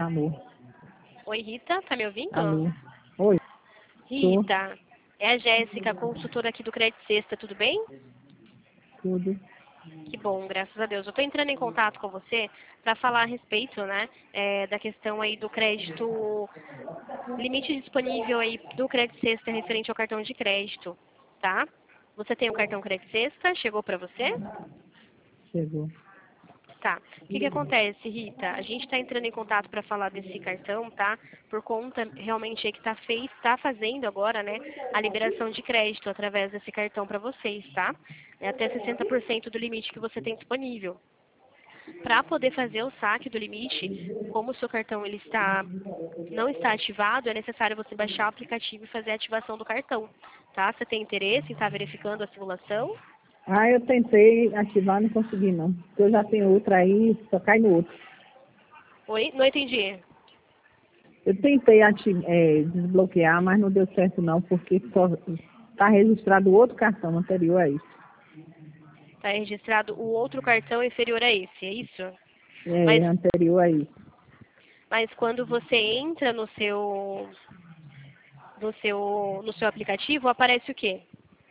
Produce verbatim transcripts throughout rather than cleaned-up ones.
Alô? Oi, Rita, tá me ouvindo? Alô? Oi, tô. Rita, é a Jéssica, consultora aqui do Crédito Sexta, tudo bem? Tudo. Que bom, graças a Deus. Eu estou entrando em contato com você para falar a respeito, né, é, da questão aí do crédito, limite disponível aí do Crédito Sexta referente ao cartão de crédito, tá? Você tem o cartão Crédito Sexta? Chegou para você? Chegou. Tá. O que que acontece, Rita? A gente está entrando em contato para falar desse cartão, tá? Por conta realmente aí que está fez, tá fazendo agora, né, a liberação de crédito através desse cartão para vocês, tá? É até sessenta por cento do limite que você tem disponível. Para poder fazer o saque do limite, como o seu cartão ele está não está ativado, é necessário você baixar o aplicativo e fazer a ativação do cartão, tá? Você tem interesse em estar verificando a simulação? Ah, eu tentei ativar, não consegui não. Porque eu já tenho outra aí, só cai no outro. Oi? Não entendi. Eu tentei ati- é, desbloquear, mas não deu certo não, porque só está registrado outro cartão anterior a isso. Está registrado o outro cartão inferior a esse, é isso? É, Mas, anterior a isso. mas quando você entra no seu, no seu, no seu aplicativo, aparece o quê?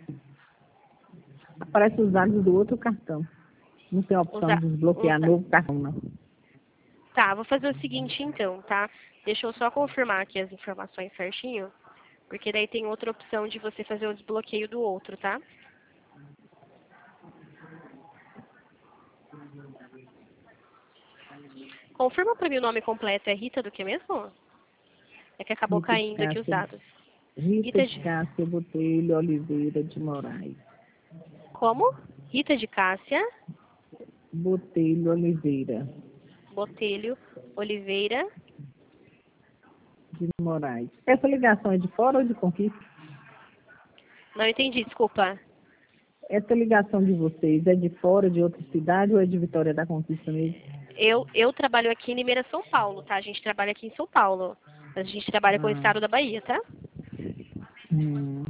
Aparece os dados do outro cartão. Não tem a opção Usa, de desbloquear usa. novo cartão, não. Tá, vou fazer o seguinte então, tá? Deixa eu só confirmar aqui as informações certinho, porque daí tem outra opção de você fazer o desbloqueio do outro, tá? Confirma para mim o nome completo, é Rita do que mesmo? É que acabou Rita de caindo aqui os Cássia, dados. Rita Rita de de... Cássia Botelho Oliveira de Moraes. Como? Rita de Cássia, Botelho Oliveira Botelho, Oliveira. de Moraes. Essa ligação é de fora ou de Conquista? Não entendi, desculpa. Essa ligação de vocês é de fora, de outra cidade ou é de Vitória da Conquista mesmo? Eu, eu trabalho aqui em Limeira, São Paulo, tá? A gente trabalha aqui em São Paulo. A gente trabalha com o Ah, estado da Bahia, tá? hum.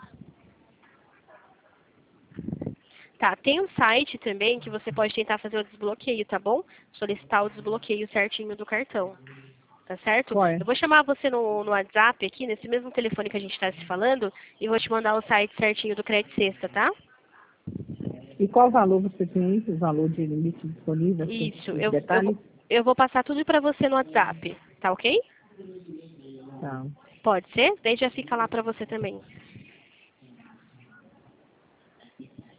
Tá, tem um site também que você pode tentar fazer o desbloqueio, tá bom? Solicitar o desbloqueio certinho do cartão, tá certo? Qual é? Eu vou chamar você no, no WhatsApp aqui, nesse mesmo telefone que a gente está se falando, e vou te mandar o site certinho do Crédito Sexta, tá? E qual valor você tem aí? O valor de limite disponível, assim, Isso, os eu, eu, detalhes? vou, eu vou passar tudo para você no WhatsApp, tá ok? Tá. Pode ser? Daí já fica lá para você também.